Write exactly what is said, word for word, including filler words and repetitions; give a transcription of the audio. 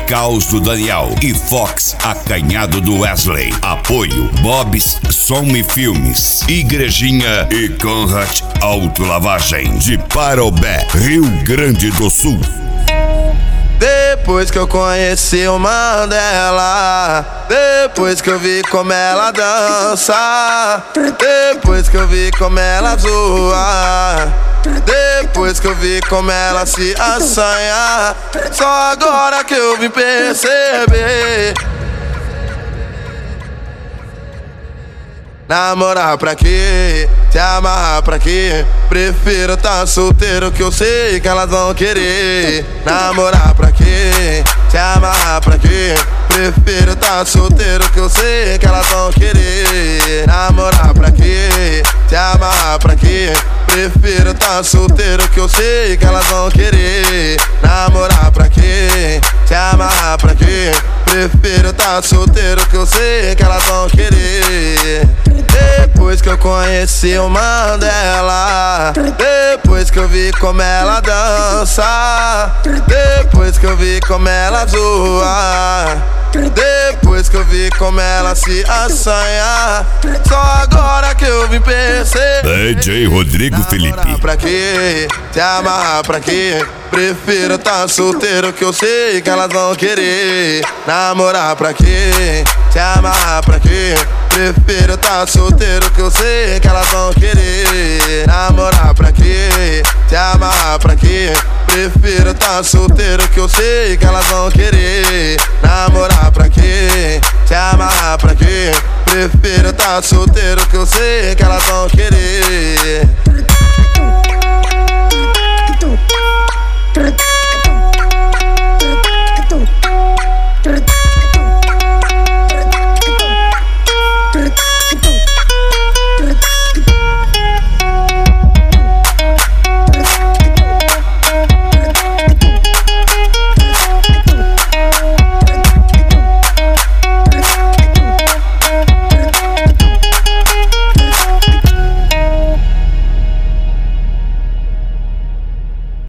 Caos do Daniel e Fox Acanhado do Wesley. Apoio Bob's Som e Filmes, Igrejinha e Conrad Autolavagem de Parobé, Rio Grande do Sul. Depois que eu conheci o Mandela, depois que eu vi como ela dança, depois que eu vi como ela zoa, depois que eu vi como ela se assanha, só agora que eu vim perceber. Namorar pra quê? Se amarrar pra quê? Prefiro tá solteiro que eu sei que elas vão querer. Namorar pra quê? Se amarrar pra quê? Prefiro tá solteiro que eu sei que elas vão querer. Namorar pra quê? Se amarrar pra quê? Prefiro tá solteiro que eu sei que elas vão querer. Namorar pra quê? Se amarrar pra quê? Prefiro tá solteiro que eu sei que elas vão querer. Depois que eu conheci o Mandela, depois que eu vi como ela dança, depois que eu vi como ela zoa, depois que eu vi como ela se assanha, só agora que eu vim perceber. D J Rodrigo Felipe. Namorar pra quê? Se amarrar pra quê? Prefiro tá solteiro que eu sei que elas vão querer. Namorar pra quê? Se amarrar pra quê? Prefiro tá solteiro que eu sei que elas vão querer. Namorar pra quê? Se amarrar pra quê? Prefiro tá solteiro que eu sei que elas vão querer. Namorar pra quê? Se amarrar pra quê? Prefiro tá solteiro que eu sei que elas vão querer.